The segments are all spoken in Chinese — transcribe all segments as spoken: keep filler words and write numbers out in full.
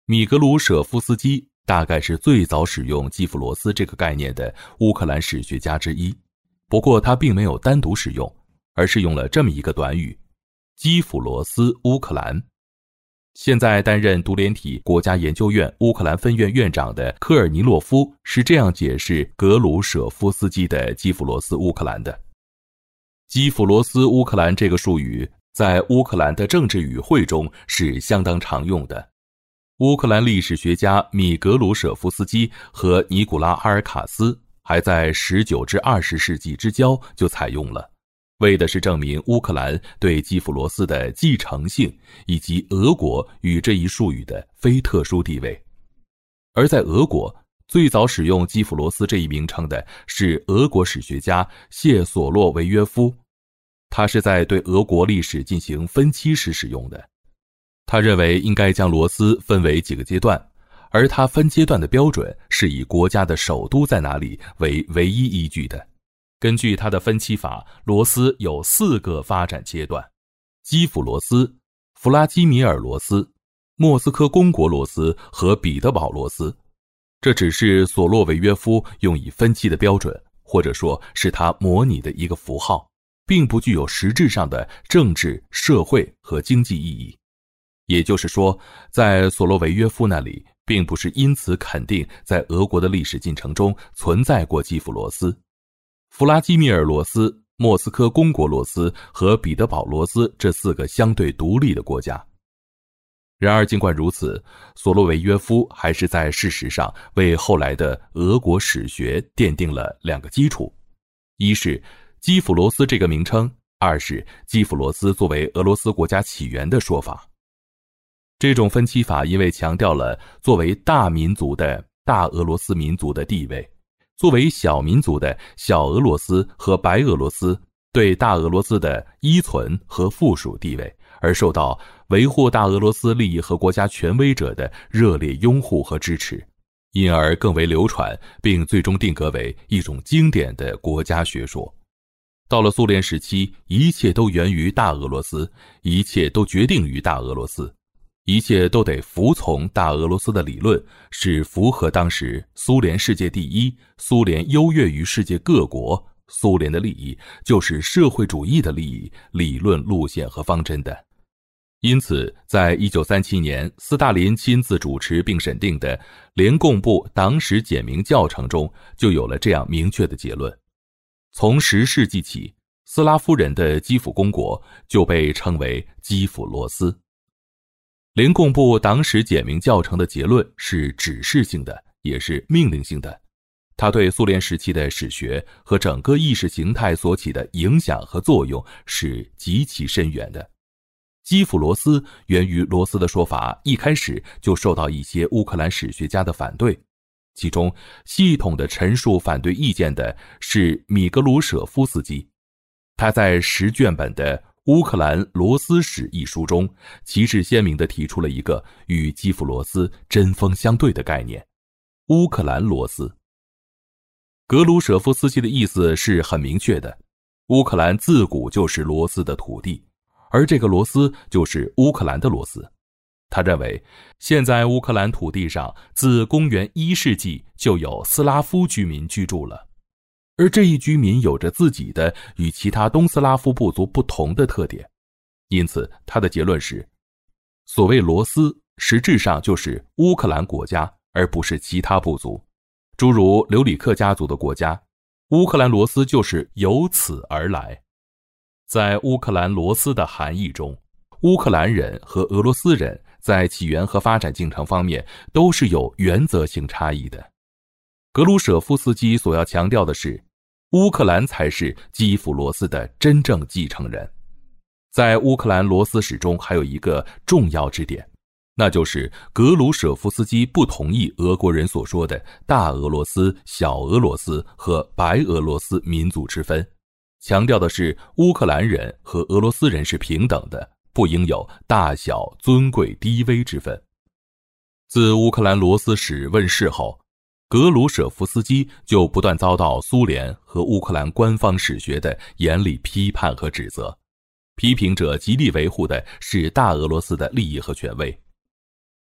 米格鲁舍夫斯基大概是最早使用基辅罗斯这个概念的乌克兰史学家之一，不过他并没有单独使用，而是用了这么一个短语：基辅罗斯乌克兰。现在担任独联体国家研究院乌克兰分院院长的科尔尼洛夫是这样解释格鲁舍夫斯基的基辅罗斯乌克兰的。基辅罗斯乌克兰这个术语在乌克兰的政治语汇中是相当常用的。乌克兰历史学家米格鲁舍夫斯基和尼古拉阿尔卡斯还在十九至二十世纪之交就采用了，为的是证明乌克兰对基辅罗斯的继承性，以及俄国与这一术语的非特殊地位。而在俄国，最早使用基辅罗斯这一名称的是俄国史学家谢索洛维约夫，他是在对俄国历史进行分期时使用的。他认为应该将罗斯分为几个阶段，而他分阶段的标准是以国家的首都在哪里为唯一依据的。根据他的分期法，罗斯有四个发展阶段：基辅罗斯、弗拉基米尔罗斯、莫斯科公国罗斯和彼得堡罗斯。这只是索洛维约夫用以分期的标准，或者说是他模拟的一个符号，并不具有实质上的政治、社会和经济意义。也就是说，在索洛维约夫那里，并不是因此肯定在俄国的历史进程中存在过基辅罗斯。弗拉基米尔罗斯、莫斯科公国罗斯和彼得堡罗斯这四个相对独立的国家。然而尽管如此，索洛维约夫还是在事实上为后来的俄国史学奠定了两个基础：一是基辅罗斯这个名称，二是基辅罗斯作为俄罗斯国家起源的说法。这种分期法因为强调了作为大民族的大俄罗斯民族的地位，作为小民族的小俄罗斯和白俄罗斯对大俄罗斯的依存和附属地位，而受到维护大俄罗斯利益和国家权威者的热烈拥护和支持，因而更为流传，并最终定格为一种经典的国家学说。到了苏联时期，一切都源于大俄罗斯，一切都决定于大俄罗斯，一切都得服从大俄罗斯的理论，是符合当时苏联世界第一，苏联优越于世界各国，苏联的利益就是社会主义的利益、理论路线和方针的。因此在一九三七年斯大林亲自主持并审定的联共部党史简明教程中就有了这样明确的结论：从十世纪起，斯拉夫人的基辅公国就被称为基辅罗斯。联共部党史简明教程的结论是指示性的，也是命令性的。它对苏联时期的史学和整个意识形态所起的影响和作用是极其深远的。基辅罗斯源于罗斯的说法一开始就受到一些乌克兰史学家的反对，其中系统的陈述反对意见的是米格鲁舍夫斯基。他在十卷本的乌克兰罗斯史一书中，旗帜鲜明地提出了一个与基辅罗斯针锋相对的概念：乌克兰罗斯。格鲁舍夫斯基的意思是很明确的，乌克兰自古就是罗斯的土地，而这个罗斯就是乌克兰的罗斯。他认为，现在乌克兰土地上自公元一世纪就有斯拉夫居民居住了，而这一居民有着自己的与其他东斯拉夫部族不同的特点。因此他的结论是，所谓罗斯实质上就是乌克兰国家，而不是其他部族，诸如留里克家族的国家。乌克兰罗斯就是由此而来。在乌克兰罗斯的含义中，乌克兰人和俄罗斯人在起源和发展进程方面都是有原则性差异的。格鲁舍夫斯基所要强调的是，乌克兰才是基辅罗斯的真正继承人。在乌克兰罗斯史中还有一个重要之点，那就是格鲁舍夫斯基不同意俄国人所说的大俄罗斯、小俄罗斯和白俄罗斯民族之分，强调的是乌克兰人和俄罗斯人是平等的，不应有大小、尊贵、低微之分。自乌克兰罗斯史问世后，格鲁舍夫斯基就不断遭到苏联和乌克兰官方史学的严厉批判和指责，批评者极力维护的是大俄罗斯的利益和权威。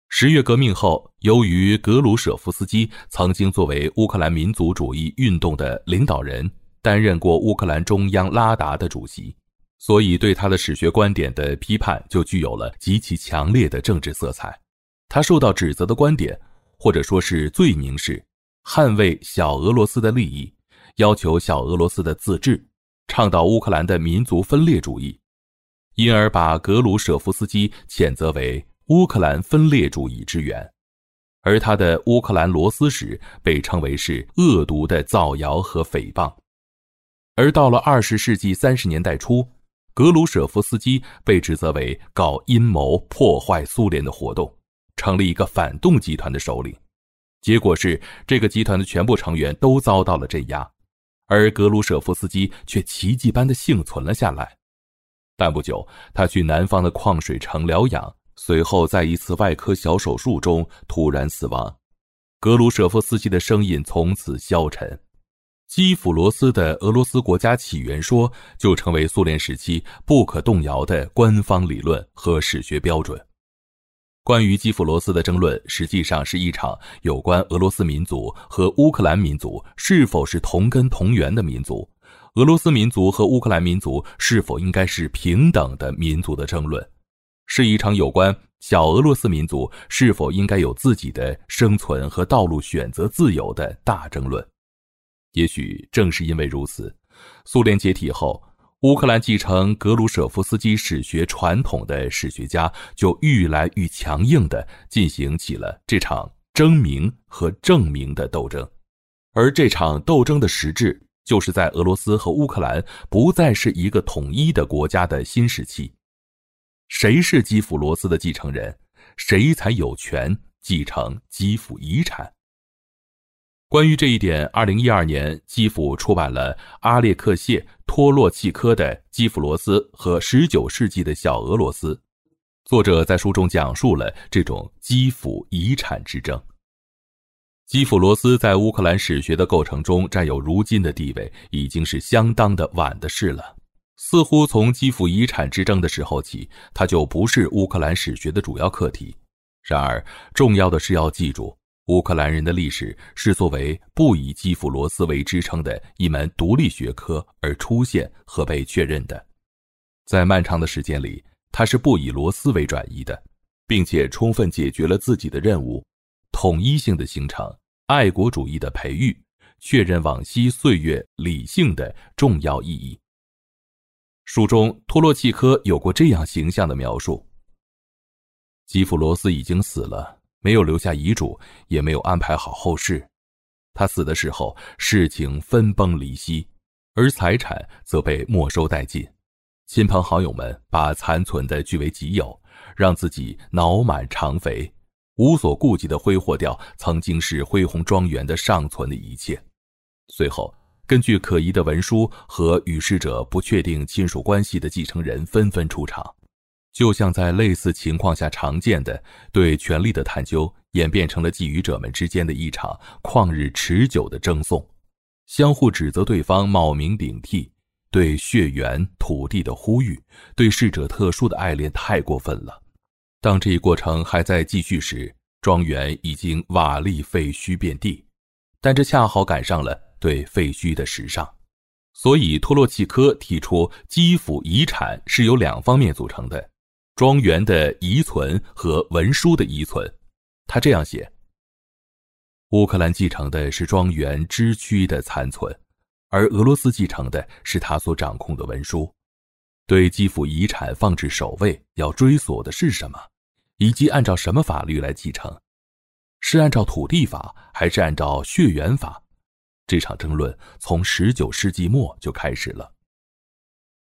十月革命后，由于格鲁舍夫斯基曾经作为乌克兰民族主义运动的领导人，担任过乌克兰中央拉达的主席，所以对他的史学观点的批判就具有了极其强烈的政治色彩。他受到指责的观点，或者说是罪名是捍卫小俄罗斯的利益，要求小俄罗斯的自治，倡导乌克兰的民族分裂主义，因而把格鲁舍夫斯基谴责为乌克兰分裂主义之源。而他的乌克兰罗斯史被称为是恶毒的造谣和诽谤。而到了二十世纪三十年代初，格鲁舍夫斯基被指责为搞阴谋破坏苏联的活动，成了一个反动集团的首领。结果是这个集团的全部成员都遭到了镇压，而格鲁舍夫斯基却奇迹般的幸存了下来。但不久，他去南方的矿水城疗养，随后在一次外科小手术中突然死亡。格鲁舍夫斯基的声音从此消沉。基辅罗斯的俄罗斯国家起源说就成为苏联时期不可动摇的官方理论和史学标准。关于基辅罗斯的争论实际上是一场有关俄罗斯民族和乌克兰民族是否是同根同源的民族，俄罗斯民族和乌克兰民族是否应该是平等的民族的争论，是一场有关小俄罗斯民族是否应该有自己的生存和道路选择自由的大争论。也许正是因为如此，苏联解体后，乌克兰继承格鲁舍夫斯基史学传统的史学家就愈来愈强硬地进行起了这场争名和证明的斗争。而这场斗争的实质，就是在俄罗斯和乌克兰不再是一个统一的国家的新时期。谁是基辅罗斯的继承人，谁才有权继承基辅遗产。关于这一点，二零一二年基辅出版了阿列克谢·托洛契科的《基辅罗斯和十九世纪的小俄罗斯》，作者在书中讲述了这种基辅遗产之争。基辅罗斯在乌克兰史学的构成中占有如今的地位，已经是相当的晚的事了。似乎从基辅遗产之争的时候起，它就不是乌克兰史学的主要课题。然而，重要的是要记住，乌克兰人的历史是作为不以基辅罗斯为支撑的一门独立学科而出现和被确认的。在漫长的时间里，它是不以罗斯为转移的，并且充分解决了自己的任务：统一性的形成、爱国主义的培育、确认往昔岁月理性的重要意义。书中托洛契科有过这样形象的描述：基辅罗斯已经死了，没有留下遗嘱，也没有安排好后事。他死的时候，事情分崩离析，而财产则被没收殆尽。亲朋好友们把残存的据为己有，让自己脑满肠肥，无所顾忌地挥霍掉曾经是恢宏庄园的尚存的一切。随后，根据可疑的文书和与逝者不确定亲属关系的继承人纷纷出场，就像在类似情况下常见的对权力的探究，演变成了觊觎者们之间的一场旷日持久的争讼，相互指责对方冒名顶替，对血缘土地的呼吁，对逝者特殊的爱恋太过分了。当这一过程还在继续时，庄园已经瓦砾废墟遍地，但这恰好赶上了对废墟的时尚。所以托洛契科提出基辅遗产是由两方面组成的，庄园的遗存和文书的遗存。他这样写：乌克兰继承的是庄园支区的残存，而俄罗斯继承的是他所掌控的文书。对基辅遗产放置首位，要追索的是什么，以及按照什么法律来继承？是按照土地法，还是按照血缘法？这场争论从十九世纪末就开始了。